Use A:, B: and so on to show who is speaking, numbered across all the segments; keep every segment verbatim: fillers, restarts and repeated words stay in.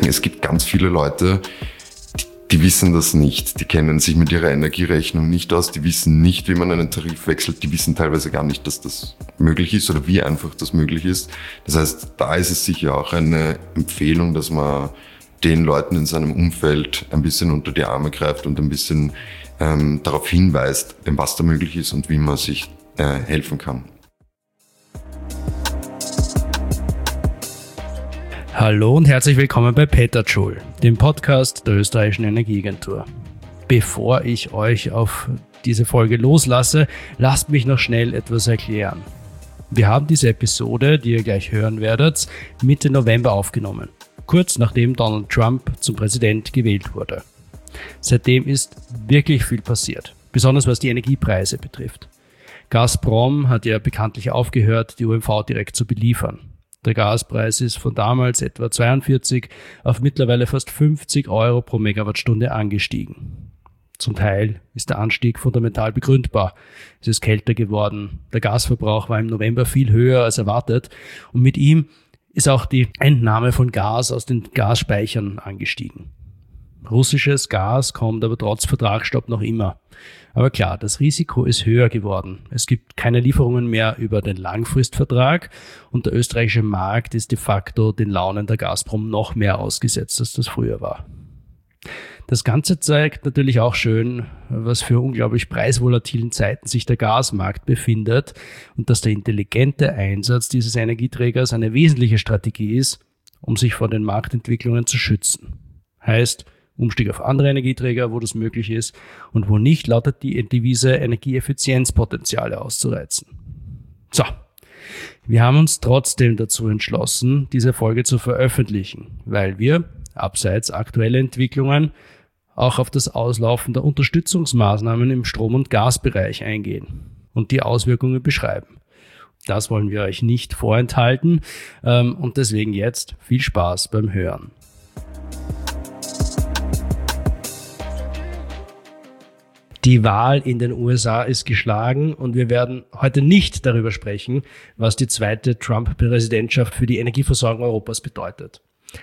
A: es gibt ganz viele Leute, die, die wissen das nicht. Die kennen sich mit ihrer Energierechnung nicht aus, die wissen nicht, wie man einen Tarif wechselt, die wissen teilweise gar nicht, dass das möglich ist oder wie einfach das möglich ist. Das heißt, da ist es sicher auch eine Empfehlung, dass man den Leuten in seinem Umfeld ein bisschen unter die Arme greift und ein bisschen ähm, darauf hinweist, was da möglich ist und wie man sich äh, helfen kann.
B: Hallo und herzlich willkommen bei Petajoule, dem Podcast der österreichischen Energieagentur. Bevor ich euch auf diese Folge loslasse, lasst mich noch schnell etwas erklären. Wir haben diese Episode, die ihr gleich hören werdet, Mitte November aufgenommen, kurz nachdem Donald Trump zum Präsident gewählt wurde. Seitdem ist wirklich viel passiert, besonders was die Energiepreise betrifft. Gazprom hat ja bekanntlich aufgehört, die O M V direkt zu beliefern. Der Gaspreis ist von damals etwa zweiundvierzig auf mittlerweile fast fünfzig Euro pro Megawattstunde angestiegen. Zum Teil ist der Anstieg fundamental begründbar. Es ist kälter geworden, der Gasverbrauch war im November viel höher als erwartet und mit ihm ist auch die Entnahme von Gas aus den Gasspeichern angestiegen. Russisches Gas kommt aber trotz Vertragsstopp noch immer. Aber klar, das Risiko ist höher geworden. Es gibt keine Lieferungen mehr über den Langfristvertrag und der österreichische Markt ist de facto den Launen der Gazprom noch mehr ausgesetzt, als das früher war. Das Ganze zeigt natürlich auch schön, was für unglaublich preisvolatilen Zeiten sich der Gasmarkt befindet und dass der intelligente Einsatz dieses Energieträgers eine wesentliche Strategie ist, um sich vor den Marktentwicklungen zu schützen. Heißt, Umstieg auf andere Energieträger, wo das möglich ist und wo nicht, lautet die Devise Energieeffizienzpotenziale auszureizen. So, wir haben uns trotzdem dazu entschlossen, diese Folge zu veröffentlichen, weil wir, abseits aktueller Entwicklungen, auch auf das Auslaufen der Unterstützungsmaßnahmen im Strom- und Gasbereich eingehen und die Auswirkungen beschreiben. Das wollen wir euch nicht vorenthalten und deswegen jetzt viel Spaß beim Hören. Die Wahl in den U S A ist geschlagen und wir werden heute nicht darüber sprechen, was die zweite Trump-Präsidentschaft für die Energieversorgung Europas bedeutet.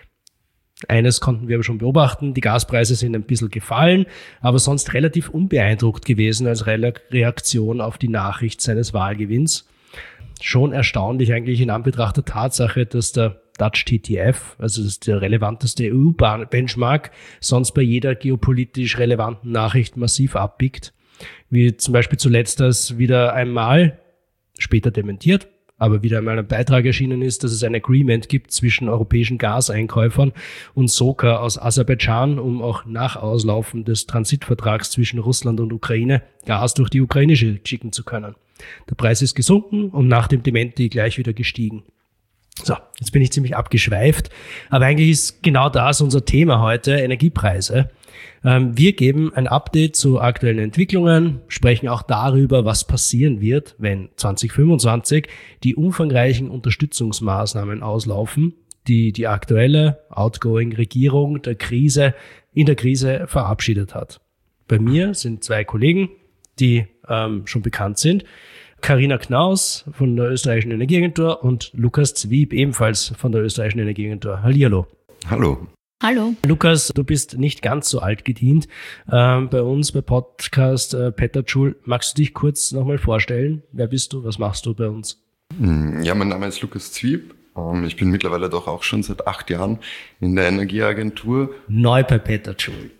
B: Eines konnten wir aber schon beobachten, die Gaspreise sind ein bisschen gefallen, aber sonst relativ unbeeindruckt gewesen als Reaktion auf die Nachricht seines Wahlgewinns. Schon erstaunlich eigentlich in Anbetracht der Tatsache, dass der Dutch T T F, also das ist der relevanteste E U-Benchmark, sonst bei jeder geopolitisch relevanten Nachricht massiv abbiegt. Wie zum Beispiel zuletzt das wieder einmal, später dementiert, aber wieder einmal ein Beitrag erschienen ist, dass es ein Agreement gibt zwischen europäischen Gaseinkäufern und Soka aus Aserbaidschan, um auch nach Auslaufen des Transitvertrags zwischen Russland und Ukraine Gas durch die Ukraine schicken zu können. Der Preis ist gesunken und nach dem Dementi gleich wieder gestiegen. So, jetzt bin ich ziemlich abgeschweift, aber eigentlich ist genau das unser Thema heute, Energiepreise. Wir geben ein Update zu aktuellen Entwicklungen, sprechen auch darüber, was passieren wird, wenn zwanzig fünfundzwanzig die umfangreichen Unterstützungsmaßnahmen auslaufen, die die aktuelle Outgoing-Regierung der Krise in der Krise verabschiedet hat. Bei mir sind zwei Kollegen, die ähm, schon bekannt sind. Carina Knaus von der österreichischen Energieagentur und Lukas Zwieb, ebenfalls von der österreichischen Energieagentur. Hallihallo.
A: Hallo.
C: Hallo.
B: Lukas, du bist nicht ganz so alt gedient ähm, bei uns bei Podcast äh, Petajoule. Magst du dich kurz nochmal vorstellen? Wer bist du? Was machst du bei uns?
A: Ja, mein Name ist Lukas Zwieb. Ich bin mittlerweile doch auch schon seit acht Jahren in der Energieagentur.
B: Neu bei Petajoule.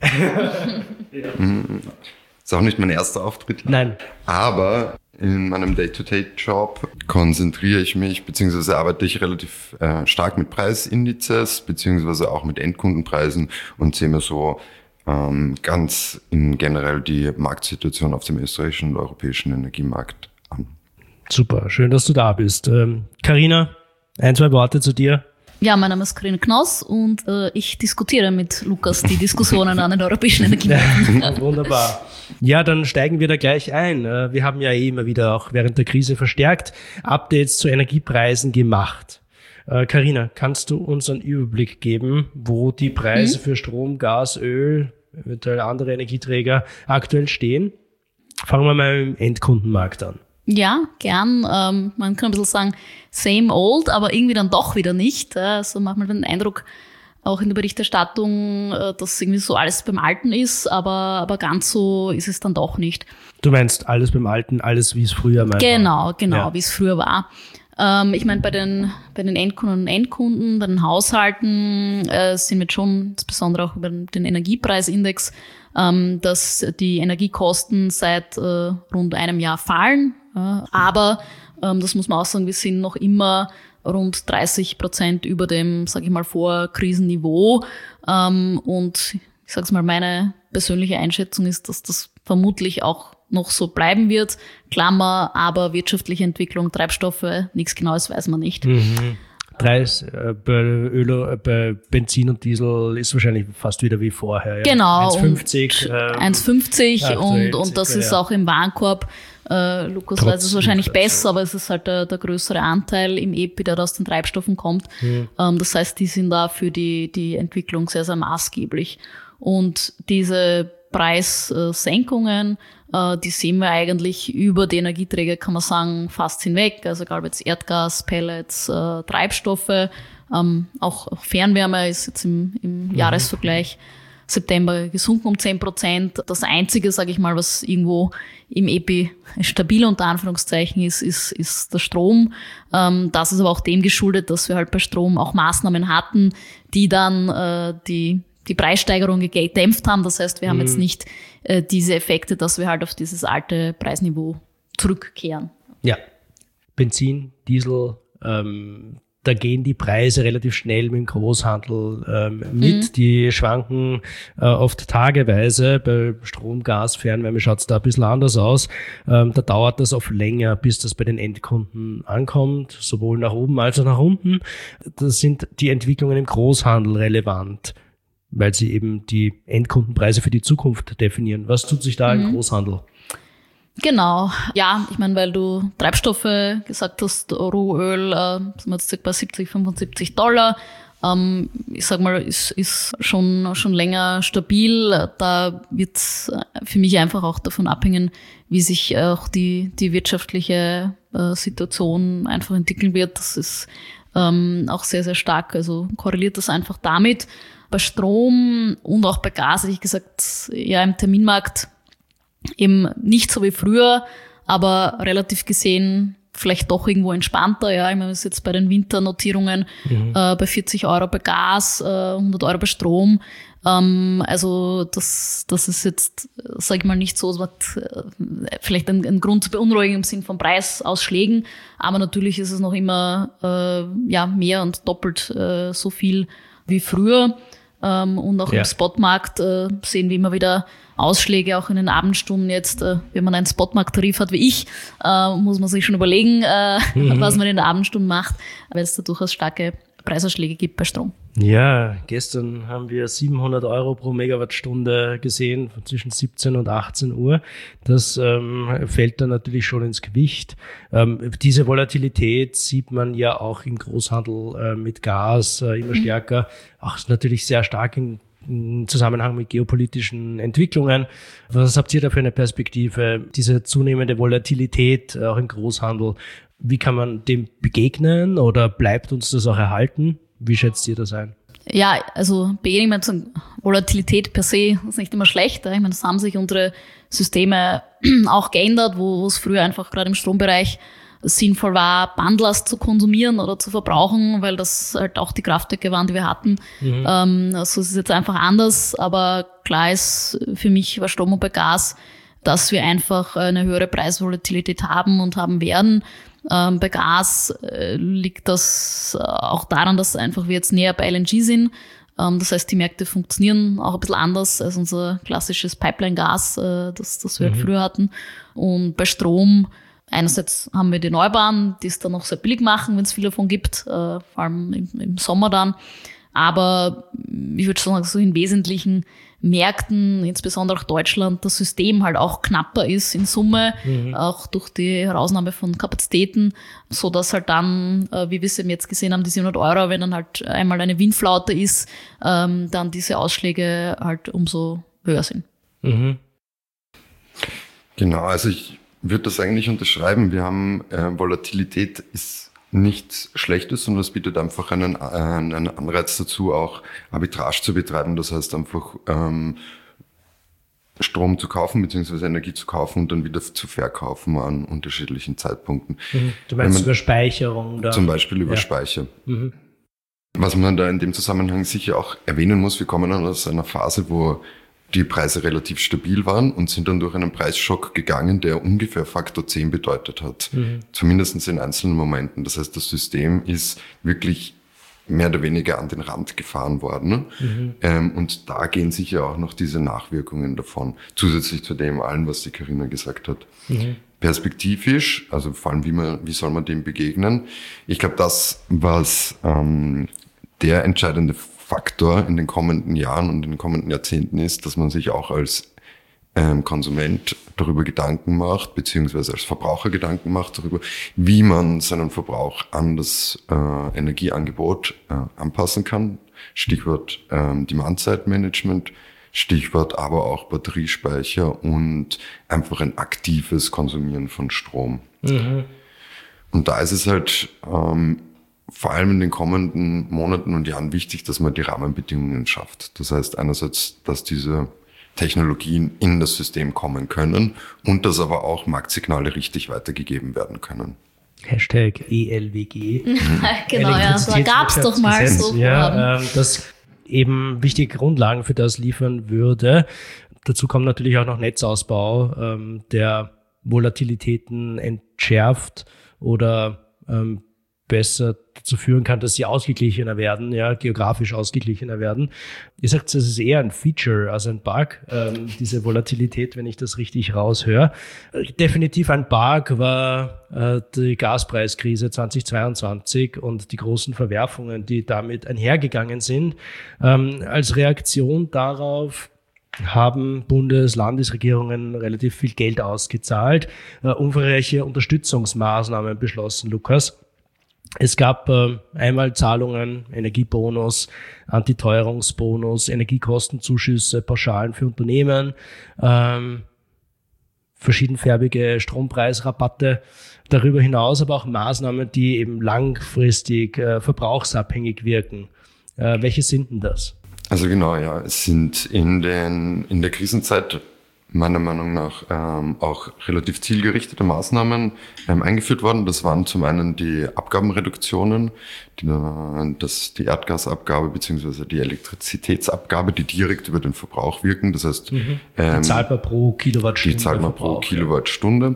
A: Ja. Ist auch nicht mein erster Auftritt.
B: Nein.
A: Aber in meinem Day-to-Day-Job konzentriere ich mich, beziehungsweise arbeite ich relativ äh, stark mit Preisindizes, beziehungsweise auch mit Endkundenpreisen und sehe mir so ähm, ganz in generell die Marktsituation auf dem österreichischen und europäischen Energiemarkt an.
B: Super, schön, dass du da bist. Ähm, Carina, ein, zwei Worte zu dir.
C: Ja, mein Name ist Carina Knaus und äh, ich diskutiere mit Lukas die Diskussionen an den europäischen Energiemärkten.
B: Wunderbar. Ja, dann steigen wir da gleich ein. Wir haben ja eh immer wieder auch während der Krise verstärkt Updates zu Energiepreisen gemacht. Carina, kannst du uns einen Überblick geben, wo die Preise mhm. für Strom, Gas, Öl, eventuell andere Energieträger aktuell stehen? Fangen wir mal im Endkundenmarkt an.
C: Ja, gern. Ähm, man kann ein bisschen sagen, same old, aber irgendwie dann doch wieder nicht. Also manchmal den Eindruck, auch in der Berichterstattung, dass irgendwie so alles beim Alten ist, aber, aber ganz so ist es dann doch nicht.
B: Du meinst alles beim Alten, alles wie es früher mal
C: genau,
B: war?
C: Genau, genau,
B: ja.
C: Wie es früher war. Ähm, ich meine, bei den, bei den Endkunden und Endkunden, bei den Haushalten äh, sind wir jetzt schon, insbesondere auch über den Energiepreisindex, ähm, dass die Energiekosten seit äh, rund einem Jahr fallen. Äh, aber, ähm, das muss man auch sagen, wir sind noch immer rund dreißig Prozent über dem, sage ich mal, Vorkrisenniveau. Ähm, und ich sage es mal, meine persönliche Einschätzung ist, dass das vermutlich auch noch so bleiben wird. Klammer, aber wirtschaftliche Entwicklung, Treibstoffe, nichts Genaues weiß man nicht.
B: Mhm. Preis äh, bei Öl, äh, bei Benzin und Diesel ist wahrscheinlich fast wieder wie vorher. Ja.
C: Genau.
B: eins Komma fünfzig Ähm,
C: eins Komma fünfzig und, und das ist
B: ja.
C: auch im Warenkorb. Äh, Lukas weiß es wahrscheinlich besser, aber es ist halt der, der größere Anteil im E P I, der aus den Treibstoffen kommt. Mhm. Ähm, das heißt, die sind da für die, die Entwicklung sehr, sehr maßgeblich. Und diese Preissenkungen, äh, die sehen wir eigentlich über die Energieträger, kann man sagen, fast hinweg. Also egal ob jetzt Erdgas, Pellets, äh, Treibstoffe, ähm, auch, auch Fernwärme ist jetzt im, im mhm. Jahresvergleich September gesunken um zehn Prozent. Das Einzige, sage ich mal, was irgendwo im E P I stabil unter Anführungszeichen ist, ist, ist der Strom. Ähm, das ist aber auch dem geschuldet, dass wir halt bei Strom auch Maßnahmen hatten, die dann äh, die die Preissteigerung gedämpft haben. Das heißt, wir haben mhm. jetzt nicht äh, diese Effekte, dass wir halt auf dieses alte Preisniveau zurückkehren.
B: Ja, Benzin, Diesel, ähm, da gehen die Preise relativ schnell mit dem Großhandel ähm, mit. Mhm. Die schwanken äh, oft tageweise. Bei Strom, Gas, Fernwärme schaut es da ein bisschen anders aus. Ähm, da dauert das oft länger, bis das bei den Endkunden ankommt, sowohl nach oben als auch nach unten. Das sind die Entwicklungen im Großhandel relevant, weil sie eben die Endkundenpreise für die Zukunft definieren. Was tut sich da mhm. im Großhandel?
C: Genau, ja, ich meine, weil du Treibstoffe gesagt hast, Rohöl, äh, sind wir jetzt circa siebzig, fünfundsiebzig Dollar. Ähm, ich sag mal, ist, ist schon, schon länger stabil. Da wird für mich einfach auch davon abhängen, wie sich auch die, die wirtschaftliche äh, Situation einfach entwickeln wird. Das ist ähm, auch sehr, sehr stark, also korreliert das einfach damit. Bei Strom und auch bei Gas, hätte ich gesagt, ja, im Terminmarkt eben nicht so wie früher, aber relativ gesehen vielleicht doch irgendwo entspannter. Ja, ich meine, wir sind jetzt bei den Winternotierungen mhm. äh, bei vierzig Euro bei Gas, äh, hundert Euro bei Strom. Ähm, also das, das ist jetzt, sage ich mal, nicht so, was, äh, vielleicht ein, ein Grund zur Beunruhigung im Sinn von Preisausschlägen, aber natürlich ist es noch immer äh, ja mehr und doppelt äh, so viel wie früher. Ähm, und auch ja. im Spotmarkt äh, sehen wir immer wieder Ausschläge, auch in den Abendstunden jetzt. Äh, wenn man einen Spotmarkt-Tarif hat wie ich, äh, muss man sich schon überlegen, äh, mhm. was man in der Abendstunden macht, weil es da durchaus starke Preisausschläge gibt bei Strom.
B: Ja, gestern haben wir siebenhundert Euro pro Megawattstunde gesehen, zwischen siebzehn und achtzehn Uhr. Das ähm, fällt dann natürlich schon ins Gewicht. Ähm, diese Volatilität sieht man ja auch im Großhandel äh, mit Gas äh, immer mhm. stärker. Auch natürlich sehr stark in, in Zusammenhang mit geopolitischen Entwicklungen. Was habt ihr da für eine Perspektive? Diese zunehmende Volatilität äh, auch im Großhandel. Wie kann man dem begegnen oder bleibt uns das auch erhalten? Wie schätzt ihr das ein?
C: Ja, also begegnen wir Volatilität per se ist nicht immer schlecht. Ich meine, es haben sich unsere Systeme auch geändert, wo es früher einfach gerade im Strombereich sinnvoll war, Bundlers zu konsumieren oder zu verbrauchen, weil das halt auch die Kraftwerke waren, die wir hatten. Mhm. Ähm, also es ist jetzt einfach anders, aber klar ist für mich bei Strom und bei Gas, dass wir einfach eine höhere Preisvolatilität haben und haben werden. Ähm, bei Gas äh, liegt das äh, auch daran, dass einfach wir jetzt näher bei L N G sind. Ähm, das heißt, die Märkte funktionieren auch ein bisschen anders als unser klassisches Pipeline-Gas, äh, das, das wir mhm. halt früher hatten. Und bei Strom, einerseits haben wir die Erneuerbaren, die es dann noch sehr billig machen, wenn es viel davon gibt, äh, vor allem im, im Sommer dann. Aber ich würde sagen, so in wesentlichen Märkten, insbesondere auch Deutschland, das System halt auch knapper ist in Summe, mhm. auch durch die Herausnahme von Kapazitäten, so dass halt dann, wie wir es eben jetzt gesehen haben, die siebenhundert Euro, wenn dann halt einmal eine Windflaute ist, ähm, dann diese Ausschläge halt umso höher sind.
B: Mhm.
A: Genau, also ich würde das eigentlich unterschreiben. Wir haben, äh, Volatilität ist nichts Schlechtes, sondern es bietet einfach einen, einen Anreiz dazu, auch Arbitrage zu betreiben. Das heißt einfach ähm, Strom zu kaufen bzw. Energie zu kaufen und dann wieder zu verkaufen an unterschiedlichen Zeitpunkten.
B: Mhm. Du meinst
A: man,
B: über Speicherung? Da?
A: Zum Beispiel über
B: ja.
A: Speicher.
B: Mhm.
A: Was man da in dem Zusammenhang sicher auch erwähnen muss, wir kommen dann aus einer Phase, wo die Preise relativ stabil waren und sind dann durch einen Preisschock gegangen, der ungefähr Faktor zehn bedeutet hat. Mhm. Zumindest in einzelnen Momenten. Das heißt, das System ist wirklich mehr oder weniger an den Rand gefahren worden. Mhm. Ähm, und da gehen sicher auch noch diese Nachwirkungen davon. Zusätzlich zu dem allen, was die Carina gesagt hat. Mhm. Perspektivisch, also vor allem, wie man, wie soll man dem begegnen? Ich glaube, das, was ähm, der entscheidende Faktor in den kommenden Jahren und in den kommenden Jahrzehnten ist, dass man sich auch als ähm, Konsument darüber Gedanken macht, beziehungsweise als Verbraucher Gedanken macht darüber, wie man seinen Verbrauch an das äh, Energieangebot äh, anpassen kann. Stichwort ähm, Demand-Side-Management, Stichwort aber auch Batteriespeicher und einfach ein aktives Konsumieren von Strom. Mhm. Und da ist es halt ähm, vor allem in den kommenden Monaten und Jahren wichtig, dass man die Rahmenbedingungen schafft. Das heißt einerseits, dass diese Technologien in das System kommen können und dass aber auch Marktsignale richtig weitergegeben werden können.
B: Hashtag E L W G.
C: Genau, ja, da gab es doch mal so.
B: Ja, ähm, das eben wichtige Grundlagen für das liefern würde. Dazu kommt natürlich auch noch Netzausbau, ähm, der Volatilitäten entschärft oder ähm, besser dazu führen kann, dass sie ausgeglichener werden, ja, geografisch ausgeglichener werden. Ihr sagt, das ist eher ein Feature als ein Bug, ähm, diese Volatilität, wenn ich das richtig raushöre. Definitiv ein Bug war äh, die Gaspreiskrise zweitausendzweiundzwanzig und die großen Verwerfungen, die damit einhergegangen sind. Ähm, als Reaktion darauf haben Bundes-, Landesregierungen relativ viel Geld ausgezahlt, äh, umfangreiche Unterstützungsmaßnahmen beschlossen, Lukas. Es gab äh, Einmalzahlungen, Energiebonus, Antiteuerungsbonus, Energiekostenzuschüsse, Pauschalen für Unternehmen, ähm, verschiedenfärbige Strompreisrabatte. Darüber hinaus aber auch Maßnahmen, die eben langfristig äh, verbrauchsabhängig wirken. Äh, welche sind denn das?
A: Also genau, ja, es sind in den in der Krisenzeit meiner Meinung nach ähm, auch relativ zielgerichtete Maßnahmen ähm, eingeführt worden. Das waren zum einen die Abgabenreduktionen, die, das, die Erdgasabgabe beziehungsweise die Elektrizitätsabgabe, die direkt über den Verbrauch wirken. Das heißt,
B: mhm. die ähm, zahlt man pro Kilowattstunde.
A: Die zahlt man pro Kilowattstunde.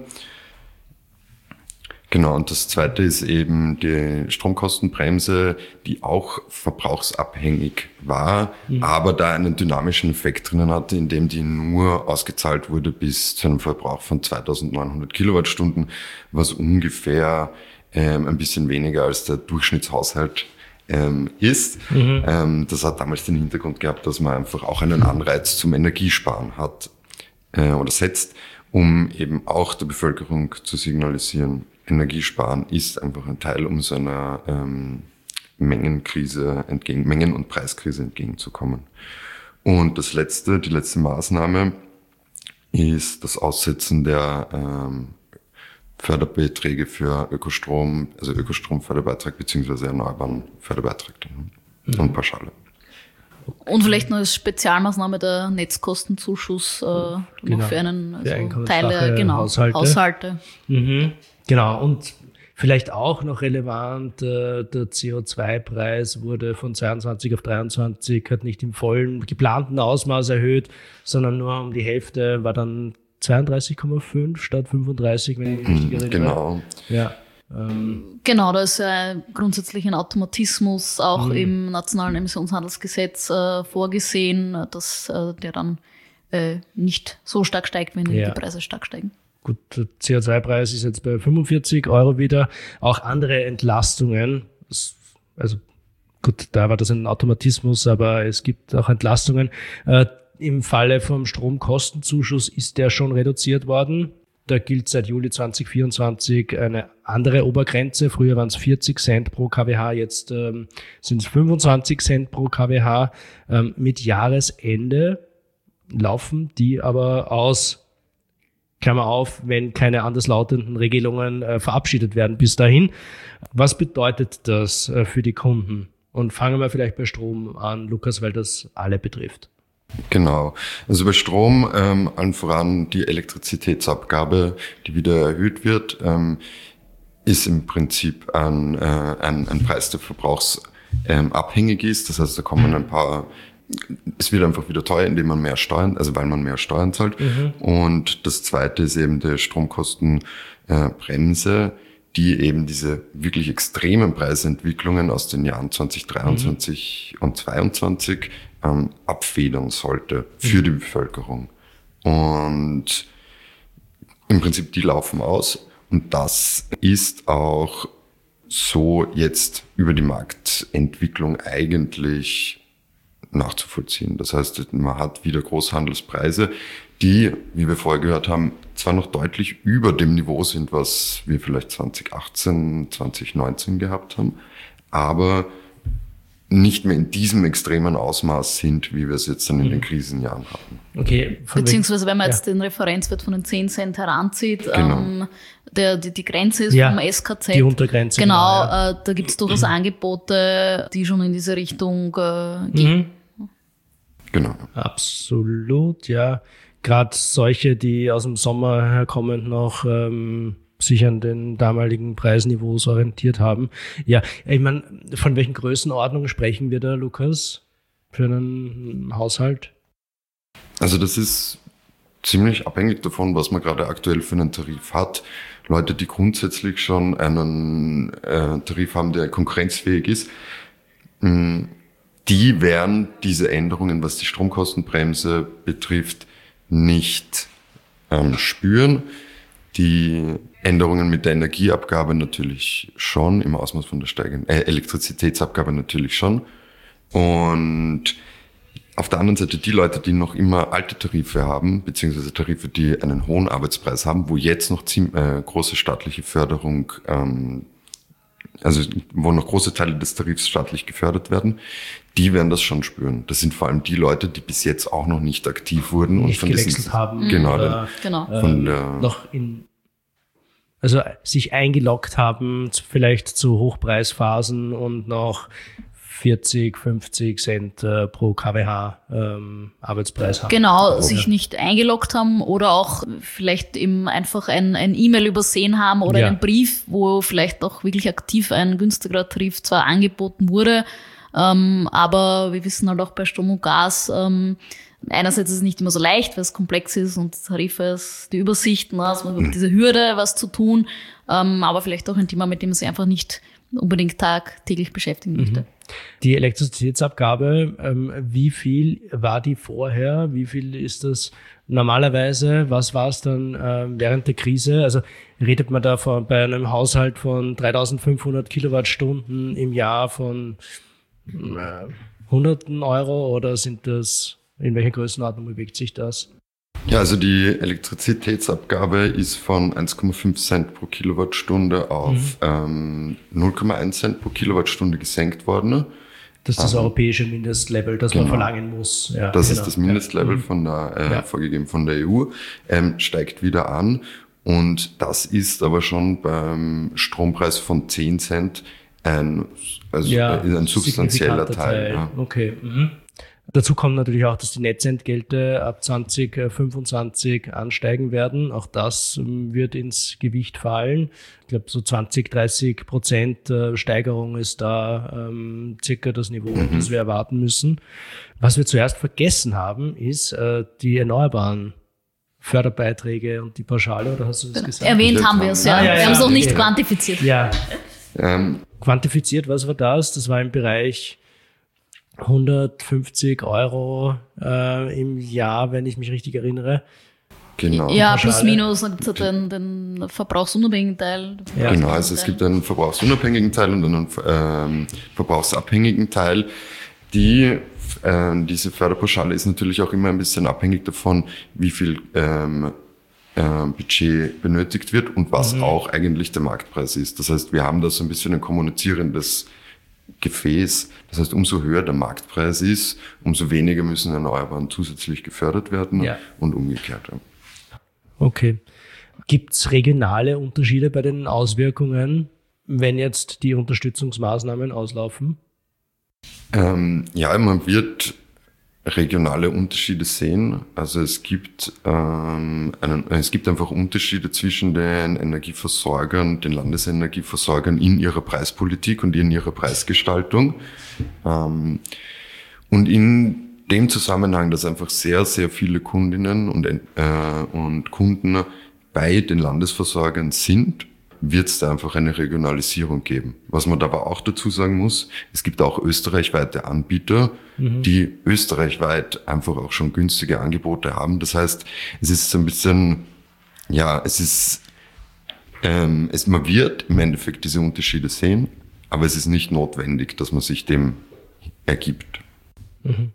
A: Genau, und das zweite ist eben die Stromkostenbremse, die auch verbrauchsabhängig war, mhm. aber da einen dynamischen Effekt drinnen hatte, indem die nur ausgezahlt wurde bis zu einem Verbrauch von zweitausendneunhundert Kilowattstunden, was ungefähr ähm, ein bisschen weniger als der Durchschnittshaushalt ähm, ist. Mhm. Ähm, das hat damals den Hintergrund gehabt, dass man einfach auch einen Anreiz zum Energiesparen hat äh, oder setzt, um eben auch der Bevölkerung zu signalisieren, Energiesparen ist einfach ein Teil, um so einer ähm, Mengenkrise entgegen, Mengen- und Preiskrise entgegenzukommen. Und das letzte, die letzte Maßnahme ist das Aussetzen der ähm, Förderbeträge für Ökostrom, also Ökostromförderbeitrag beziehungsweise erneuerbaren Förderbeitrag mhm. und Pauschale.
C: Und vielleicht noch als Spezialmaßnahme der Netzkostenzuschuss äh, genau. noch für einen also Teil der genau,
B: Haushalte.
C: Haushalte.
B: Mhm. Genau, und vielleicht auch noch relevant, äh, der C O zwei Preis wurde von zweiundzwanzig auf dreiundzwanzig, hat nicht im vollen geplanten Ausmaß erhöht, sondern nur um die Hälfte, war dann zweiunddreißig Komma fünf statt fünfunddreißig, wenn ich mich richtig erinnere.
A: Genau.
B: Ja. Ähm.
C: Genau, da ist ja grundsätzlich ein Automatismus auch mhm. im Nationalen Emissionshandelsgesetz äh, vorgesehen, dass äh, der dann äh, nicht so stark steigt, wenn ja. die Preise stark steigen.
B: Gut, der C O zwei Preis ist jetzt bei fünfundvierzig Euro wieder. Auch andere Entlastungen, also gut, da war das ein Automatismus, aber es gibt auch Entlastungen. Äh, Im Falle vom Stromkostenzuschuss ist der schon reduziert worden. Da gilt seit Juli zweitausendvierundzwanzig eine andere Obergrenze. Früher waren es vierzig Cent pro Kilowattstunden, jetzt ähm, sind es fünfundzwanzig Cent pro Kilowattstunde. Ähm, mit Jahresende laufen die aber aus. Klammer auf, wenn keine anderslautenden Regelungen äh, verabschiedet werden bis dahin. Was bedeutet das äh, für die Kunden? Und fangen wir vielleicht bei Strom an, Lukas, weil das alle betrifft.
A: Genau. Also bei Strom, ähm, allen voran die Elektrizitätsabgabe, die wieder erhöht wird, ähm, ist im Prinzip ein, äh, ein, ein Preis, der verbrauchsabhängig ähm, ist. Das heißt, da kommen ein paar, es wird einfach wieder teuer, indem man mehr Steuern, also weil man mehr Steuern zahlt. Mhm. Und das zweite ist eben die Stromkostenbremse, die eben diese wirklich extremen Preisentwicklungen aus den Jahren zwanzig dreiundzwanzig mhm. und zweiundzwanzig ähm, abfedern sollte für mhm. die Bevölkerung. Und im Prinzip, die laufen aus. Und das ist auch so jetzt über die Marktentwicklung eigentlich nachzuvollziehen. Das heißt, man hat wieder Großhandelspreise, die, wie wir vorher gehört haben, zwar noch deutlich über dem Niveau sind, was wir vielleicht zwanzig achtzehn, zwanzig neunzehn gehabt haben, aber nicht mehr in diesem extremen Ausmaß sind, wie wir es jetzt dann in den Krisenjahren hatten.
B: Okay.
C: Beziehungsweise, wenn man jetzt ja. den Referenzwert von den zehn Cent heranzieht, genau. ähm, der, die, die Grenze ist ja, vom S K Z.
B: Die Untergrenze.
C: Genau, genau ja. äh, da gibt es durchaus mhm. Angebote, die schon in diese Richtung äh, gehen.
B: Mhm.
A: Genau.
B: Absolut, ja. Gerade solche, die aus dem Sommer herkommend noch ähm, sich an den damaligen Preisniveaus orientiert haben. Ja, ich meine, von welchen Größenordnungen sprechen wir da, Lukas, für einen Haushalt?
A: Also das ist ziemlich abhängig davon, was man gerade aktuell für einen Tarif hat. Leute, die grundsätzlich schon einen äh, Tarif haben, der konkurrenzfähig ist, mh, die werden diese Änderungen, was die Stromkostenbremse betrifft, nicht ähm, spüren. Die Änderungen mit der Energieabgabe natürlich schon, im Ausmaß von der steigenden äh, Elektrizitätsabgabe natürlich schon. Und auf der anderen Seite die Leute, die noch immer alte Tarife haben, beziehungsweise Tarife, die einen hohen Arbeitspreis haben, wo jetzt noch ziemlich, äh, große staatliche Förderung, ähm, also wo noch große Teile des Tarifs staatlich gefördert werden, die werden das schon spüren. Das sind vor allem die Leute, die bis jetzt auch noch nicht aktiv wurden
B: nicht
A: und von
B: gewechselt
A: diesen,
B: haben,
A: genau,
B: oder,
C: genau.
A: Von
B: ähm,
A: der,
B: noch in, also sich eingeloggt haben, vielleicht zu Hochpreisphasen und noch vierzig, fünfzig Cent äh, pro Kilowatt ähm, Arbeitspreis haben.
C: Genau, sich nicht eingeloggt haben oder auch vielleicht eben einfach ein, ein E-Mail übersehen haben oder
B: ja.
C: einen Brief, wo vielleicht auch wirklich aktiv ein günstigerer Tarif zwar angeboten wurde, ähm, aber wir wissen halt auch bei Strom und Gas, ähm, einerseits ist es nicht immer so leicht, weil es komplex ist und Tarife ist die Übersicht, ne, also man hat diese Hürde, was zu tun, ähm, aber vielleicht auch ein Thema, mit dem man sich einfach nicht unbedingt tagtäglich beschäftigen möchte.
B: Mhm. Die Elektrizitätsabgabe, ähm, wie viel war die vorher? Wie viel ist das normalerweise? Was war es dann äh, während der Krise? Also redet man da von, bei einem Haushalt von dreitausendfünfhundert Kilowattstunden im Jahr von äh, Hunderten Euro oder sind das, in welcher Größenordnung bewegt sich das?
A: Ja, also die Elektrizitätsabgabe ist von eins Komma fünf Cent pro Kilowattstunde auf mhm. ähm, null Komma eins Cent pro Kilowattstunde gesenkt worden.
B: Das ist das
A: ähm,
B: europäische Mindestlevel, das
A: genau.
B: man verlangen muss. Ja,
A: das
B: genau.
A: ist das Mindestlevel
B: ja.
A: von der, äh,
B: ja.
A: vorgegeben von der E U, ähm, steigt wieder an. Und das ist aber schon beim Strompreis von zehn Cent ein, also
B: ja,
A: ein substanzieller Teil.
B: Teil.
A: Ja.
B: Okay. Mhm. Dazu kommt natürlich auch, dass die Netzentgelte ab zwanzig fünfundzwanzig ansteigen werden. Auch das wird ins Gewicht fallen. Ich glaube, so zwanzig, dreißig Prozent Steigerung ist da ähm, circa das Niveau, mhm. das wir erwarten müssen. Was wir zuerst vergessen haben, ist äh, die erneuerbaren Förderbeiträge und die Pauschale, oder hast du das gesagt?
C: Erwähnt haben wir es, ja.
B: Ah, ja, ja.
C: Wir haben es noch nicht
B: okay.
C: quantifiziert.
B: Ja.
A: Ähm,
B: Quantifiziert, was war das? Das war im Bereich hundertfünfzig Euro äh, im Jahr, wenn ich mich richtig erinnere.
A: Genau.
C: Ja, plus minus, dann gibt es den, den verbrauchsunabhängigen Teil.
A: Ja. Genau, also es gibt einen verbrauchsunabhängigen Teil und einen ähm, verbrauchsabhängigen Teil. Die, äh, diese Förderpauschale ist natürlich auch immer ein bisschen abhängig davon, wie viel ähm, äh, Budget benötigt wird und was mhm. auch eigentlich der Marktpreis ist. Das heißt, wir haben da so ein bisschen ein kommunizierendes Gefäß. Das heißt, umso höher der Marktpreis ist, umso weniger müssen Erneuerbaren zusätzlich gefördert werden
B: ja.
A: und umgekehrt.
B: Okay. Gibt es regionale Unterschiede bei den Auswirkungen, wenn jetzt die Unterstützungsmaßnahmen auslaufen?
A: Ähm, ja, man wird regionale Unterschiede sehen. Also es gibt ähm, einen, es gibt einfach Unterschiede zwischen den Energieversorgern, den Landesenergieversorgern in ihrer Preispolitik und in ihrer Preisgestaltung. Ähm, und in dem Zusammenhang, dass einfach sehr, sehr viele Kundinnen und, äh, und Kunden bei den Landesversorgern sind, wird es da einfach eine Regionalisierung geben. Was man aber auch dazu sagen muss, es gibt auch österreichweite Anbieter, mhm. die österreichweit einfach auch schon günstige Angebote haben. Das heißt, es ist so ein bisschen, ja, es ist, ähm, es, man wird im Endeffekt diese Unterschiede sehen, aber es ist nicht notwendig, dass man sich dem ergibt.
B: Mhm.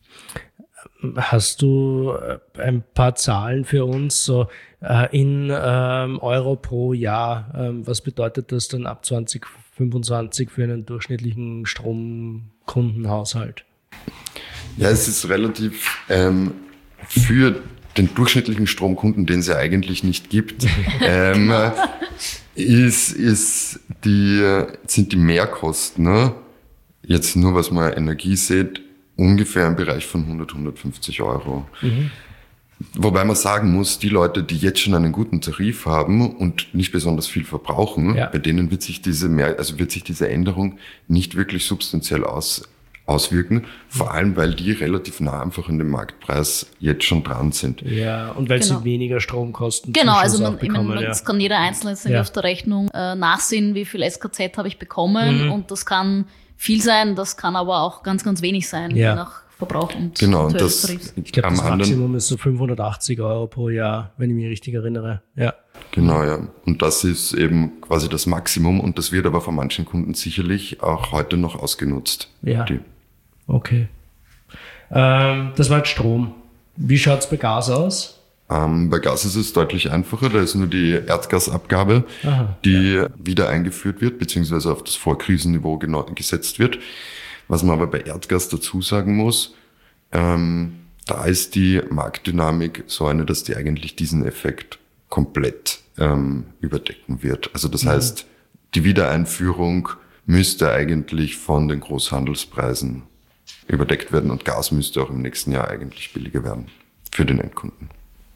B: Hast du ein paar Zahlen für uns, so äh, in ähm, Euro pro Jahr? Ähm, was bedeutet das dann ab zwanzig fünfundzwanzig für einen durchschnittlichen Stromkundenhaushalt?
A: Ja, es ist relativ ähm, für den durchschnittlichen Stromkunden, den es ja eigentlich nicht gibt, ähm, ist, ist die, sind die Mehrkosten, ne? Jetzt nur, was man Energie sieht, ungefähr im Bereich von hundert, hundertfünfzig Euro. Mhm. Wobei man sagen muss, die Leute, die jetzt schon einen guten Tarif haben und nicht besonders viel verbrauchen, ja. bei denen wird sich diese mehr, also wird sich diese Änderung nicht wirklich substanziell aus, auswirken. Vor allem, weil die relativ nah einfach an dem Marktpreis jetzt schon dran sind.
B: Ja, und weil genau. sie weniger Strom kosten.
C: Genau, also man, ich meine,
B: ja.
C: das kann jeder Einzelne jetzt ja. auf der Rechnung äh, nachsehen, wie viel S K Z habe ich bekommen mhm. und das kann viel sein, das kann aber auch ganz, ganz wenig sein,
B: ja.
C: je nach Verbrauch und
A: genau, und das,
B: ich glaube, das Maximum ist so fünfhundertachtzig Euro pro Jahr, wenn ich mich richtig erinnere. Ja.
A: Genau, ja. Und das ist eben quasi das Maximum und das wird aber von manchen Kunden sicherlich auch heute noch ausgenutzt.
B: Ja. Die. Okay. Ähm, das war jetzt Strom. Wie schaut es bei Gas aus?
A: Ähm, bei Gas ist es deutlich einfacher. Da ist nur die Erdgasabgabe, Aha, die ja. wieder eingeführt wird, beziehungsweise auf das Vorkrisenniveau genau gesetzt wird. Was man aber bei Erdgas dazu sagen muss, ähm, da ist die Marktdynamik so eine, dass die eigentlich diesen Effekt komplett ähm, überdecken wird. Also das mhm. heißt, die Wiedereinführung müsste eigentlich von den Großhandelspreisen überdeckt werden und Gas müsste auch im nächsten Jahr eigentlich billiger werden für den Endkunden.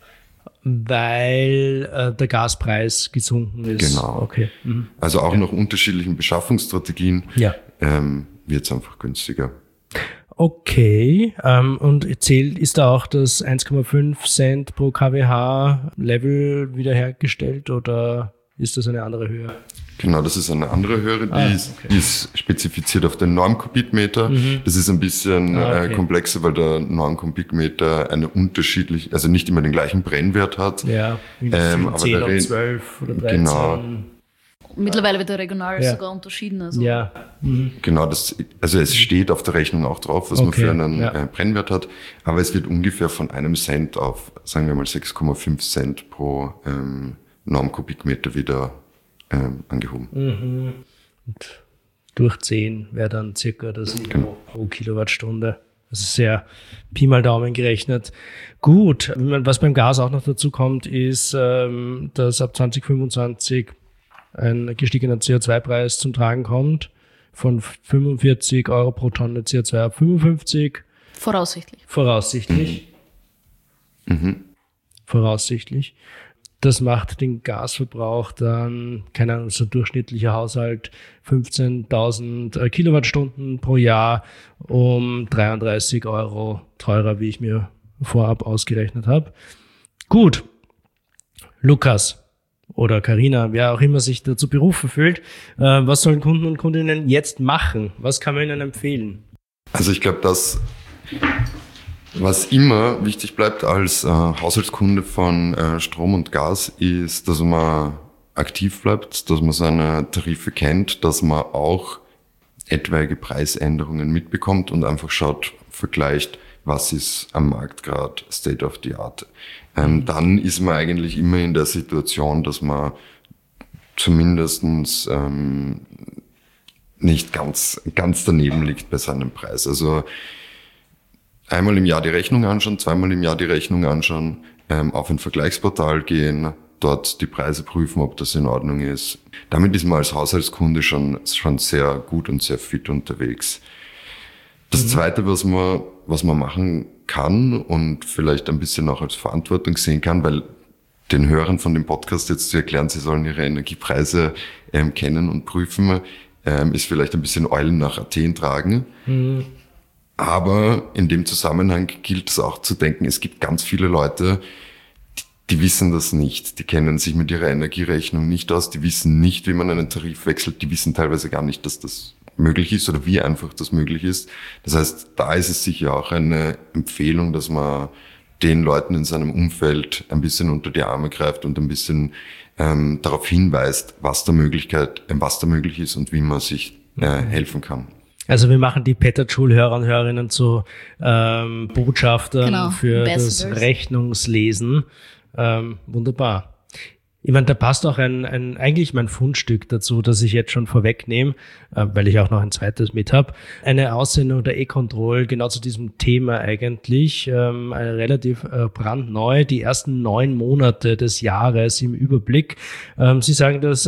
B: Weil äh, der Gaspreis gesunken ist.
A: Genau.
B: Okay. Mhm.
A: Also auch
B: ja.
A: nach unterschiedlichen Beschaffungsstrategien
B: ja.
A: ähm, wird es einfach günstiger.
B: Okay. Ähm, und zählt, ist da auch das eins Komma fünf Cent pro Kilowatt Level wiederhergestellt oder ist das eine andere Höhe?
A: Genau, das ist eine andere Höhe, die, ah, okay. ist, die ist spezifiziert auf den Normkubikmeter. Mhm. Das ist ein bisschen ah, okay. äh, komplexer, weil der Normkubikmeter eine unterschiedliche, also nicht immer den gleichen Brennwert hat.
B: Ja,
A: ähm, aber
B: zehn oder zwölf oder dreizehn.
A: Genau.
C: Mittlerweile wird der regional
B: ja.
C: sogar unterschieden. Also.
B: Ja. Mhm.
A: Genau, das, also es steht auf der Rechnung auch drauf, was okay. man für einen ja. äh, Brennwert hat, aber es wird ungefähr von einem Cent auf, sagen wir mal, sechs Komma fünf Cent pro ähm, Normkubikmeter wieder ähm, angehoben.
B: Mhm. Und durch zehn wäre dann circa das
A: genau.
B: pro Kilowattstunde. Das ist sehr Pi mal Daumen gerechnet. Gut, was beim Gas auch noch dazu kommt, ist, ähm, dass ab zwanzig fünfundzwanzig ein gestiegener C O zwei Preis zum Tragen kommt, von fünfundvierzig Euro pro Tonne C O zwei auf fünfundfünfzig.
C: Voraussichtlich.
B: Voraussichtlich.
A: Mhm.
B: Voraussichtlich. Das macht den Gasverbrauch dann, keine Ahnung, so ein durchschnittlicher Haushalt fünfzehntausend Kilowattstunden pro Jahr um dreiunddreißig Euro teurer, wie ich mir vorab ausgerechnet habe. Gut. Lukas oder Carina, wer auch immer sich dazu berufen fühlt, äh, was sollen Kunden und Kundinnen jetzt machen? Was kann man ihnen empfehlen?
A: Also ich glaube, dass was immer wichtig bleibt als äh, Haushaltskunde von äh, Strom und Gas ist, dass man aktiv bleibt, dass man seine Tarife kennt, dass man auch etwaige Preisänderungen mitbekommt und einfach schaut, vergleicht, was ist am Markt gerade State of the Art. Ähm, dann ist man eigentlich immer in der Situation, dass man zumindestens ähm, nicht ganz, ganz daneben liegt bei seinem Preis. Also einmal im Jahr die Rechnung anschauen, zweimal im Jahr die Rechnung anschauen, ähm, auf ein Vergleichsportal gehen, dort die Preise prüfen, ob das in Ordnung ist. Damit ist man als Haushaltskunde schon, schon sehr gut und sehr fit unterwegs. Das mhm. Zweite, was man, was man machen kann und vielleicht ein bisschen auch als Verantwortung sehen kann, weil den Hörern von dem Podcast jetzt zu erklären, sie sollen ihre Energiepreise ähm, kennen und prüfen, ähm, ist vielleicht ein bisschen Eulen nach Athen tragen. Mhm. Aber in dem Zusammenhang gilt es auch zu denken, es gibt ganz viele Leute, die, die wissen das nicht. Die kennen sich mit ihrer Energierechnung nicht aus, die wissen nicht, wie man einen Tarif wechselt, die wissen teilweise gar nicht, dass das möglich ist oder wie einfach das möglich ist. Das heißt, da ist es sicher auch eine Empfehlung, dass man den Leuten in seinem Umfeld ein bisschen unter die Arme greift und ein bisschen ähm, darauf hinweist, was da Möglichkeit, äh, was da möglich ist und wie man sich äh, helfen kann.
B: Also wir machen die Peterjoule-Hörer und Hörerinnen zu ähm, Botschaftern genau, für das Rechnungslesen. Ähm, wunderbar. Ich meine, da passt auch ein, ein eigentlich mein Fundstück dazu, das ich jetzt schon vorwegnehme, äh, weil ich auch noch ein zweites mit habe. Eine Aussendung der E-Control genau zu diesem Thema eigentlich, ähm, relativ äh, brandneu, die ersten neun Monate des Jahres im Überblick. Ähm, Sie sagen, dass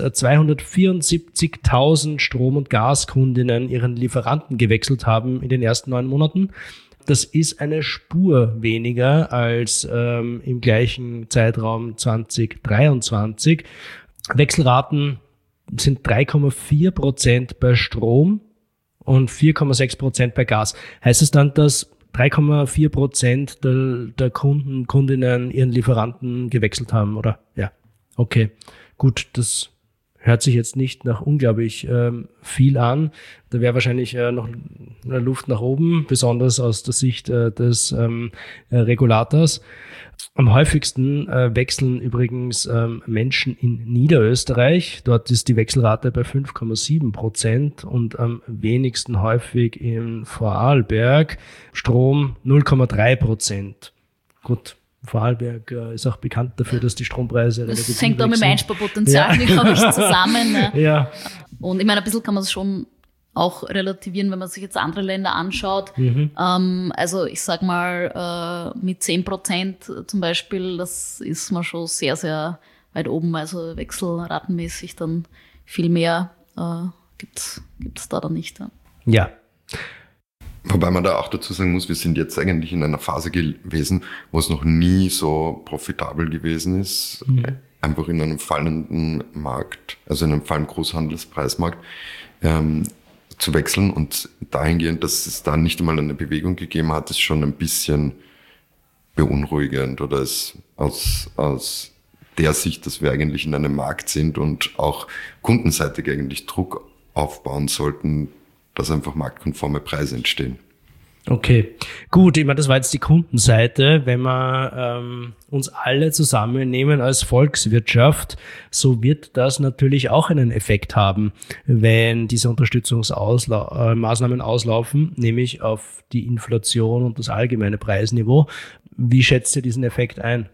B: zweihundertvierundsiebzigtausend Strom- und Gaskundinnen ihren Lieferanten gewechselt haben in den ersten neun Monaten. Das ist eine Spur weniger als ähm, im gleichen Zeitraum zwanzig dreiundzwanzig. Wechselraten sind drei Komma vier Prozent bei Strom und vier Komma sechs Prozent bei Gas. Heißt es dann, dass drei Komma vier Prozent der, der Kunden, Kundinnen ihren Lieferanten gewechselt haben, oder? Ja, okay, gut, das hört sich jetzt nicht nach unglaublich ähm, viel an. Da wäre wahrscheinlich äh, noch eine Luft nach oben, besonders aus der Sicht äh, des ähm, äh, Regulators. Am häufigsten äh, wechseln übrigens ähm, Menschen in Niederösterreich. Dort ist die Wechselrate bei fünf Komma sieben Prozent und am wenigsten häufig in Vorarlberg. Strom null Komma drei Prozent. Gut. Vorarlberg äh, ist auch bekannt dafür, dass die Strompreise relativ
C: Das hängt auch mit dem Einsparpotenzial, ja. glaube ich, zusammen. Ne?
B: Ja.
C: Und ich meine, ein bisschen kann man es schon auch relativieren, wenn man sich jetzt andere Länder anschaut. Mhm. Ähm, also ich sag mal, äh, mit zehn Prozent zum Beispiel, das ist man schon sehr, sehr weit oben. Also wechselratenmäßig dann viel mehr äh, gibt's gibt's da dann nicht. Ja.
B: ja.
A: Wobei man da auch dazu sagen muss, wir sind jetzt eigentlich in einer Phase gewesen, wo es noch nie so profitabel gewesen ist, mhm. einfach in einem fallenden Markt, also in einem fallenden Großhandelspreismarkt, ähm, zu wechseln. Und dahingehend, dass es da nicht einmal eine Bewegung gegeben hat, ist schon ein bisschen beunruhigend oder ist aus, aus der Sicht, dass wir eigentlich in einem Markt sind und auch kundenseitig eigentlich Druck aufbauen sollten, dass einfach marktkonforme Preise entstehen.
B: Okay, gut, ich meine, das war jetzt die Kundenseite. Wenn wir ähm, uns alle zusammennehmen als Volkswirtschaft, so wird das natürlich auch einen Effekt haben, wenn diese Unterstützungsmaßnahmen auslaufen, nämlich auf die Inflation und das allgemeine Preisniveau. Wie schätzt ihr diesen Effekt ein?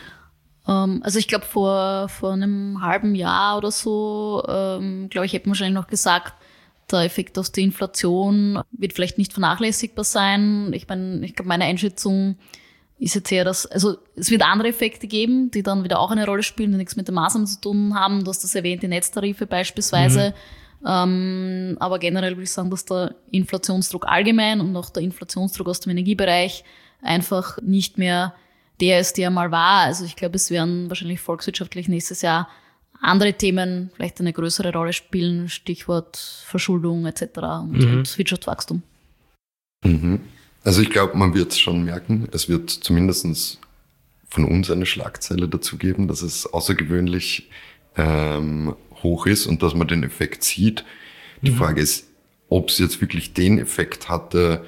C: Also ich glaube, vor, vor einem halben Jahr oder so, ähm, glaube ich, hätte man wahrscheinlich noch gesagt, der Effekt aus der Inflation wird vielleicht nicht vernachlässigbar sein. Ich meine, ich glaube, meine Einschätzung ist jetzt eher, dass, also es wird andere Effekte geben, die dann wieder auch eine Rolle spielen, die nichts mit den Maßnahmen zu tun haben. Du hast das erwähnt, die Netztarife beispielsweise. Mhm. Ähm, aber generell würde ich sagen, dass der Inflationsdruck allgemein und auch der Inflationsdruck aus dem Energiebereich einfach nicht mehr der ist, der mal war. Also ich glaube, es werden wahrscheinlich volkswirtschaftlich nächstes Jahr andere Themen vielleicht eine größere Rolle spielen, Stichwort Verschuldung et cetera und, mhm. und Wirtschaftswachstum.
A: Mhm. Also ich glaube, man wird es schon merken. Es wird zumindest von uns eine Schlagzeile dazu geben, dass es außergewöhnlich ähm, hoch ist und dass man den Effekt sieht. Die mhm. Frage ist, ob es jetzt wirklich den Effekt hatte,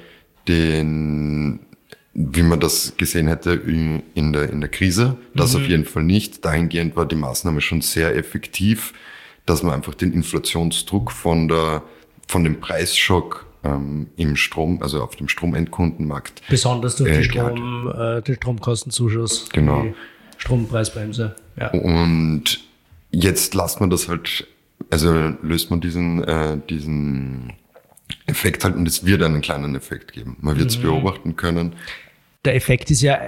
A: den wie man das gesehen hätte in der, in der Krise. Das mhm. auf jeden Fall nicht. Dahingehend war die Maßnahme schon sehr effektiv, dass man einfach den Inflationsdruck von der, von dem Preisschock ähm, im Strom, also auf dem Stromendkundenmarkt.
B: Besonders durch äh, die Strom, äh, den Stromkostenzuschuss.
A: Genau.
B: Die Strompreisbremse. Ja.
A: Und jetzt lässt man das halt, also löst man diesen, äh, diesen Effekt halt und es wird einen kleinen Effekt geben. Man wird es mhm. beobachten können.
B: Der Effekt ist ja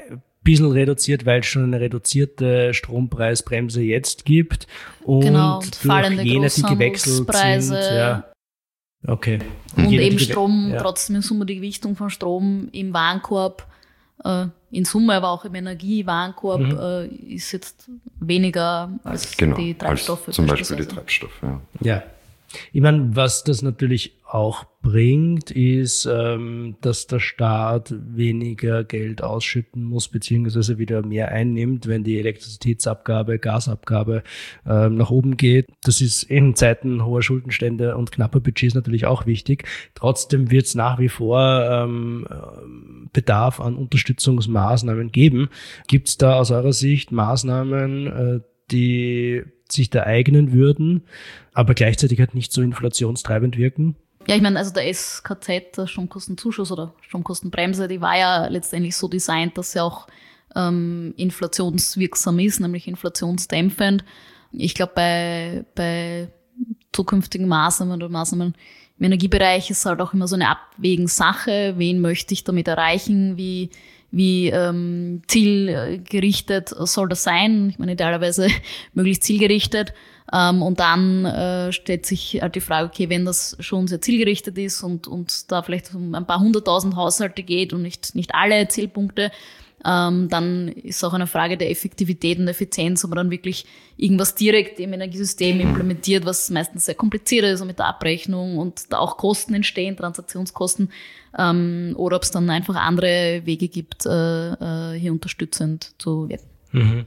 B: bisschen reduziert, weil es schon eine reduzierte Strompreisbremse jetzt gibt und,
C: genau, und
B: durch jene, die gewechselt sind. Ja. Okay.
C: Und
B: jene,
C: eben
B: die
C: Strom,
B: ja.
C: trotzdem in Summe die Gewichtung von Strom im Warenkorb, äh, in Summe aber auch im Energiewarenkorb, mhm. äh, ist jetzt weniger als
A: genau,
C: die Treibstoffe.
A: Als zum Beispiel die Treibstoffe, ja.
B: Ja. Ich meine, was das natürlich auch bringt, ist, ähm, dass der Staat weniger Geld ausschütten muss, beziehungsweise wieder mehr einnimmt, wenn die Elektrizitätsabgabe, Gasabgabe ähm, nach oben geht. Das ist in Zeiten hoher Schuldenstände und knapper Budgets natürlich auch wichtig. Trotzdem wird es nach wie vor ähm, Bedarf an Unterstützungsmaßnahmen geben. Gibt es da aus eurer Sicht Maßnahmen, äh, die sich da eignen würden, aber gleichzeitig halt nicht so inflationstreibend wirken?
C: Ja, ich meine, also der S K Z, der Stromkostenzuschuss oder Stromkostenbremse, die war ja letztendlich so designt, dass sie auch ähm, inflationswirksam ist, nämlich inflationsdämpfend. Ich glaube, bei, bei zukünftigen Maßnahmen oder Maßnahmen im Energiebereich ist halt auch immer so eine Abwägungssache. Wen möchte ich damit erreichen? Wie Wie ähm, zielgerichtet soll das sein? Ich meine, idealerweise möglichst zielgerichtet. Ähm, und dann äh, stellt sich halt die Frage, okay, wenn das schon sehr zielgerichtet ist und, und da vielleicht um ein paar hunderttausend Haushalte geht und nicht, nicht alle Zielpunkte, ähm, dann ist auch eine Frage der Effektivität und Effizienz, ob man dann wirklich irgendwas direkt im Energiesystem implementiert, was meistens sehr kompliziert ist und mit der Abrechnung und da auch Kosten entstehen, Transaktionskosten, ähm, oder ob es dann einfach andere Wege gibt, äh, äh, hier unterstützend zu wirken.
B: Mhm.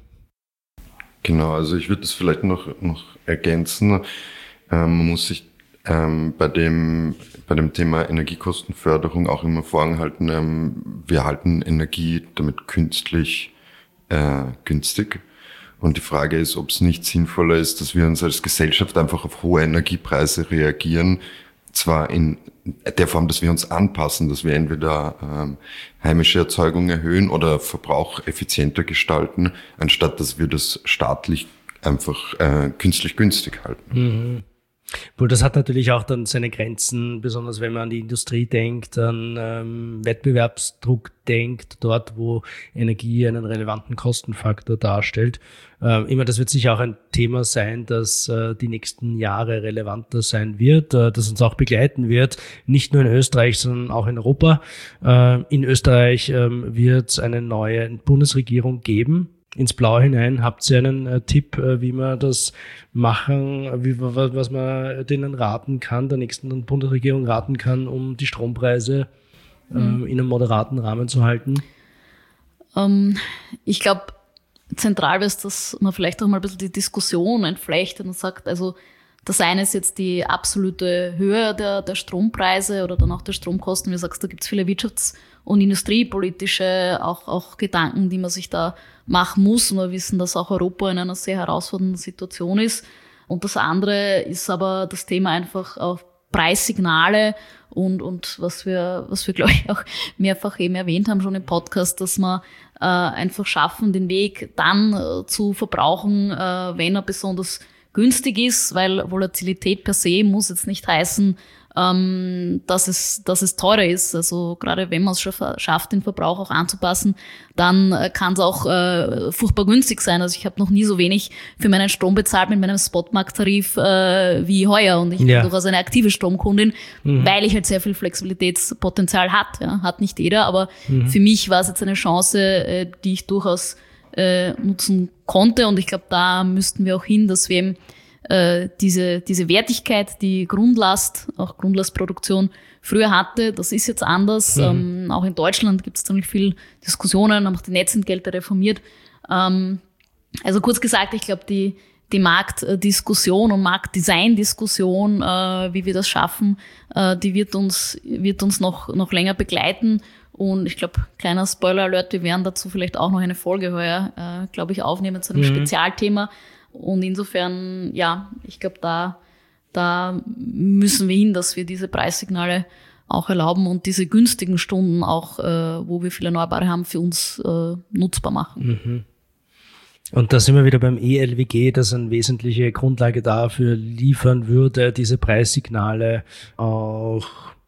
A: Genau, also ich würde das vielleicht noch, noch ergänzen. Ähm, man muss sich ähm, bei dem bei dem Thema Energiekostenförderung auch immer vor Augen halten, ähm, wir halten Energie damit künstlich äh, günstig. Und die Frage ist, ob es nicht sinnvoller ist, dass wir uns als Gesellschaft einfach auf hohe Energiepreise reagieren, zwar in der Form, dass wir uns anpassen, dass wir entweder ähm, heimische Erzeugung erhöhen oder Verbrauch effizienter gestalten, anstatt dass wir das staatlich einfach äh, künstlich günstig halten.
B: Mhm. Wohl, das hat natürlich auch dann seine Grenzen, besonders wenn man an die Industrie denkt, an ähm, Wettbewerbsdruck denkt, dort wo Energie einen relevanten Kostenfaktor darstellt. Ähm, immer, das wird sicher auch ein Thema sein, das äh, die nächsten Jahre relevanter sein wird, äh, das uns auch begleiten wird, nicht nur in Österreich, sondern auch in Europa. Äh, in Österreich ähm, wird es eine neue Bundesregierung geben. Ins Blaue hinein, habt ihr einen äh, Tipp, äh, wie man das machen, wie, was, was man denen raten kann, der nächsten Bundesregierung raten kann, um die Strompreise äh, mhm. in einem moderaten Rahmen zu halten?
C: Ähm, ich glaube, zentral ist, dass man vielleicht auch mal ein bisschen die Diskussion entflechtet und sagt, also das eine ist jetzt die absolute Höhe der, der Strompreise oder dann auch der Stromkosten. Wie du sagst, da gibt es viele wirtschafts- und industriepolitische auch, auch Gedanken, die man sich da machen muss. Und wir wissen, dass auch Europa in einer sehr herausfordernden Situation ist. Und das andere ist aber das Thema einfach auch Preissignale und, und was wir, was wir, glaube ich, auch mehrfach eben erwähnt haben schon im Podcast, dass wir äh, einfach schaffen, den Weg dann äh, zu verbrauchen, äh, wenn er besonders günstig ist, weil Volatilität per se muss jetzt nicht heißen, ähm, dass es, dass es teurer ist. Also gerade wenn man es schafft, den Verbrauch auch anzupassen, dann äh, kann es auch äh, furchtbar günstig sein. Also ich habe noch nie so wenig für meinen Strom bezahlt mit meinem Spotmarkttarif äh, wie heuer. Und ich bin ja. durchaus eine aktive Stromkundin, mhm. weil ich halt sehr viel Flexibilitätspotenzial hat. Ja. Hat nicht jeder, aber mhm. für mich war es jetzt eine Chance, äh, die ich durchaus äh, nutzen konnte. Und ich glaube, da müssten wir auch hin, dass wir eben äh, diese, diese Wertigkeit, die Grundlast, auch Grundlastproduktion früher hatte, das ist jetzt anders. Mhm. Ähm, auch in Deutschland gibt es ziemlich viel Diskussionen, haben auch die Netzentgelte reformiert. Ähm, also kurz gesagt, ich glaube, die, die Marktdiskussion und Marktdesign-Diskussion, äh, wie wir das schaffen, äh, die wird uns, wird uns noch, noch länger begleiten. Und ich glaube, kleiner Spoiler-Alert, wir werden dazu vielleicht auch noch eine Folge heuer, äh, glaube ich, aufnehmen zu einem mhm. Spezialthema. Und insofern, ja, ich glaube, da, da müssen wir hin, dass wir diese Preissignale auch erlauben und diese günstigen Stunden auch, äh, wo wir viel Erneuerbare haben, für uns äh, nutzbar machen.
B: Mhm. Und da sind wir wieder beim E L W G, das eine wesentliche Grundlage dafür liefern würde, diese Preissignale auch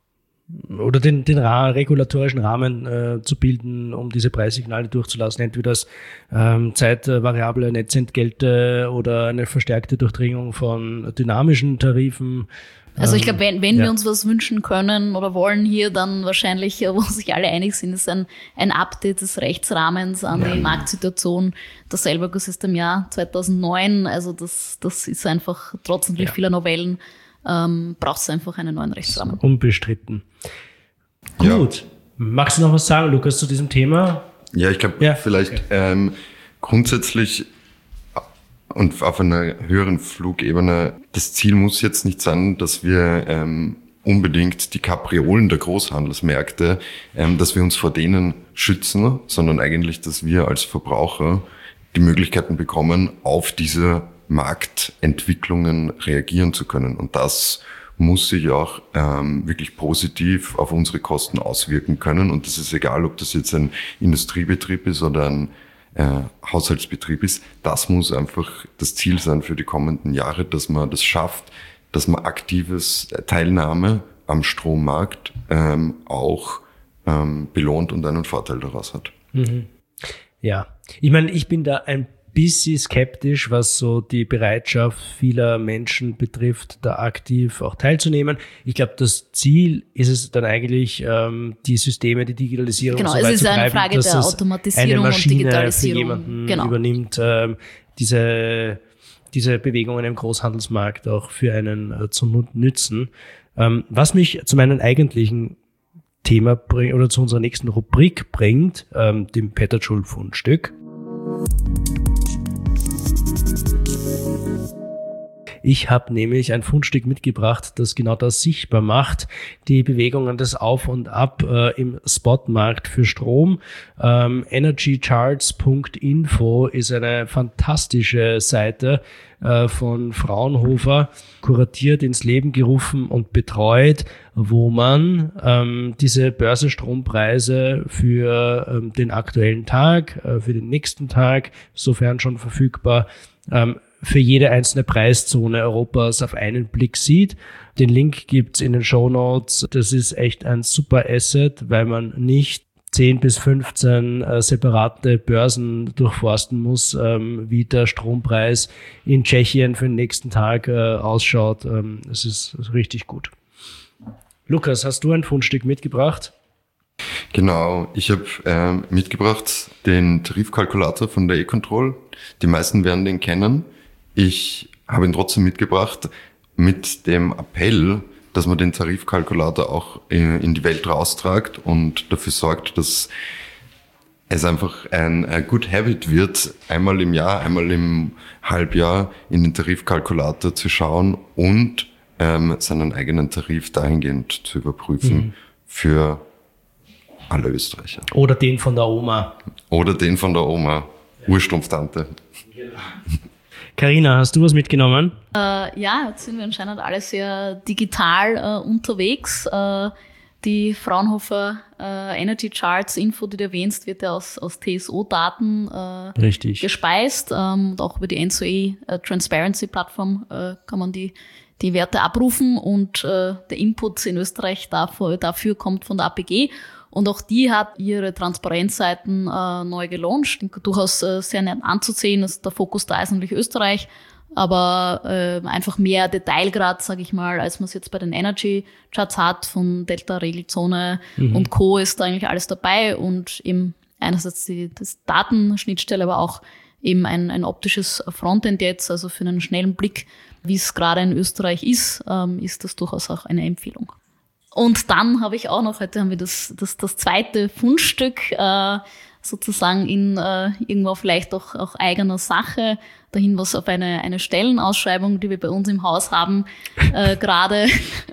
B: oder den, den Ra- regulatorischen Rahmen äh, zu bilden, um diese Preissignale durchzulassen. Entweder als ähm, zeitvariable Netzentgelte oder eine verstärkte Durchdringung von dynamischen Tarifen.
C: Also ich glaube, wenn, wenn
B: ja.
C: wir uns was wünschen können oder wollen hier, dann wahrscheinlich, wo sich alle einig sind, ist ein, ein Update des Rechtsrahmens an die Marktsituation. Dasselbe ist es im Jahr zweitausendneun. Also das, das ist einfach, trotz natürlich
B: Ja.
C: vieler Novellen, ähm, braucht es einfach einen neuen Rechtsrahmen.
B: Unbestritten.
A: Ja.
B: Gut. Magst du noch was sagen, Lukas, zu diesem Thema?
A: Ja, ich glaube,
B: Ja,
A: vielleicht
B: okay.
A: ähm, grundsätzlich und auf einer höheren Flugebene, das Ziel muss jetzt nicht sein, dass wir ähm, unbedingt die Kapriolen der Großhandelsmärkte, ähm, dass wir uns vor denen schützen, sondern eigentlich, dass wir als Verbraucher die Möglichkeiten bekommen, auf diese Marktentwicklungen reagieren zu können. Und das muss sich auch ähm, wirklich positiv auf unsere Kosten auswirken können. Und das ist egal, ob das jetzt ein Industriebetrieb ist oder ein äh, Haushaltsbetrieb ist. Das muss einfach das Ziel sein für die kommenden Jahre, dass man das schafft, dass man aktives Teilnahme am Strommarkt ähm, auch ähm, belohnt und einen Vorteil daraus hat.
B: Mhm. Ja, ich meine, ich bin da ein bisschen skeptisch, was so die Bereitschaft vieler Menschen betrifft, da aktiv auch teilzunehmen. Ich glaube, das Ziel ist es dann eigentlich, ähm, die Systeme, die Digitalisierung
C: Genau,
B: so
C: es
B: weit
C: ist
B: zu
C: eine
B: treiben,
C: Frage
B: dass
C: der
B: es
C: Automatisierung
B: eine
C: und
B: Maschine
C: Digitalisierung.
B: für jemanden
C: Genau.
B: übernimmt, ähm, diese diese Bewegungen im Großhandelsmarkt auch für einen äh, zu nu- nützen. Ähm, was mich zu meinem eigentlichen Thema bringt oder zu unserer nächsten Rubrik bringt, ähm, dem Petajoule-Fundstück. Ich habe nämlich ein Fundstück mitgebracht, das genau das sichtbar macht, die Bewegungen des Auf und Ab äh, im Spotmarkt für Strom. Ähm, energycharts Punkt info ist eine fantastische Seite äh, von Fraunhofer, kuratiert, ins Leben gerufen und betreut, wo man ähm, diese Börsenstrompreise für ähm, den aktuellen Tag, äh, für den nächsten Tag, sofern schon verfügbar, ähm, für jede einzelne Preiszone Europas auf einen Blick sieht. Den Link gibt's in den Shownotes. Das ist echt ein super Asset, weil man nicht zehn bis fünfzehn äh, separate Börsen durchforsten muss, ähm, wie der Strompreis in Tschechien für den nächsten Tag äh, ausschaut. Ähm, das ist richtig gut. Lukas, hast du ein Fundstück mitgebracht?
A: Genau, ich habe ähm, mitgebracht den Tarifkalkulator von der E-Control. Die meisten werden den kennen. Ich habe ihn trotzdem mitgebracht mit dem Appell, dass man den Tarifkalkulator auch in die Welt raustragt und dafür sorgt, dass es einfach ein, ein Good Habit wird, einmal im Jahr, einmal im Halbjahr in den Tarifkalkulator zu schauen und ähm, seinen eigenen Tarif dahingehend zu überprüfen mhm. für alle Österreicher.
B: Oder den von der Oma.
A: Oder den von der Oma, Urstrumpftante.
B: Carina, hast du was mitgenommen?
C: Äh, ja, jetzt sind wir anscheinend alle sehr digital äh, unterwegs. Äh, die Fraunhofer äh, Energy Charts Info, die du erwähnst, wird ja aus, aus T S O-Daten äh,
B: Richtig.
C: gespeist. Ähm, und auch über die N S O E äh, Transparency Plattform äh, kann man die, die Werte abrufen. Und äh, der Input in Österreich dafür, dafür kommt von der A P G. Und auch die hat ihre Transparenzseiten äh, neu gelauncht. Durchaus äh, sehr nett anzusehen. Also der Fokus da ist natürlich Österreich, aber äh, einfach mehr Detailgrad, sage ich mal, als man es jetzt bei den Energy Charts hat, von Delta, Regelzone mhm. und Co. ist da eigentlich alles dabei. Und eben einerseits die das Datenschnittstelle, aber auch eben ein, ein optisches Frontend jetzt, also für einen schnellen Blick, wie es gerade in Österreich ist, ähm, ist das durchaus auch eine Empfehlung. Und dann habe ich auch noch, heute haben wir das, das, das zweite Fundstück äh, sozusagen in äh, irgendwo vielleicht auch, auch eigener Sache, der Hinweis auf eine, eine Stellenausschreibung, die wir bei uns im Haus haben, äh, gerade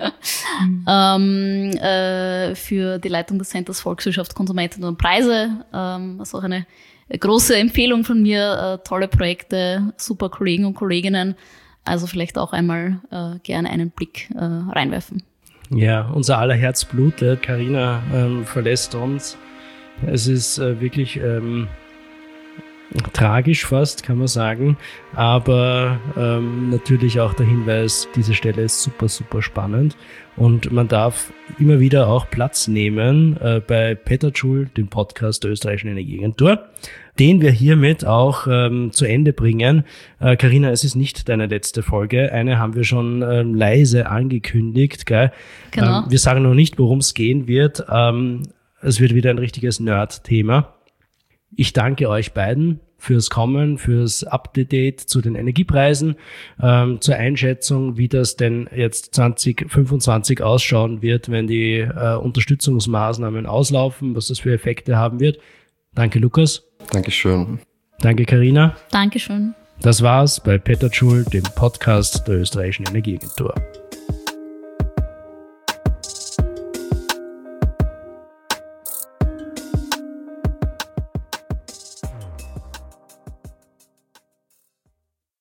C: ähm, äh, für die Leitung des Centers Volkswirtschaft, Konsumenten und Preise. Ähm, das ist auch eine große Empfehlung von mir, äh, tolle Projekte, super Kollegen und Kolleginnen, also vielleicht auch einmal äh, gerne einen Blick äh, reinwerfen.
B: Ja, unser aller Herz blutet. Carina ähm, verlässt uns. Es ist äh, wirklich ähm, tragisch fast, kann man sagen. Aber ähm, natürlich auch der Hinweis, diese Stelle ist super, super spannend. Und man darf immer wieder auch Platz nehmen äh, bei Petajoule, dem Podcast der Österreichischen Energieagentur, den wir hiermit auch ähm, zu Ende bringen. Äh, Carina, es ist nicht deine letzte Folge. Eine haben wir schon ähm, leise angekündigt. Gell?
C: Genau.
B: Ähm, wir sagen noch nicht, worum es gehen wird. Ähm, es wird wieder ein richtiges Nerd-Thema. Ich danke euch beiden fürs Kommen, fürs Update zu den Energiepreisen, ähm, zur Einschätzung, wie das denn jetzt zwanzig fünfundzwanzig ausschauen wird, wenn die äh, Unterstützungsmaßnahmen auslaufen, was das für Effekte haben wird. Danke, Lukas.
A: Dankeschön.
B: Danke, Carina.
C: Dankeschön.
B: Das war's bei Petajoule, dem Podcast der Österreichischen Energieagentur.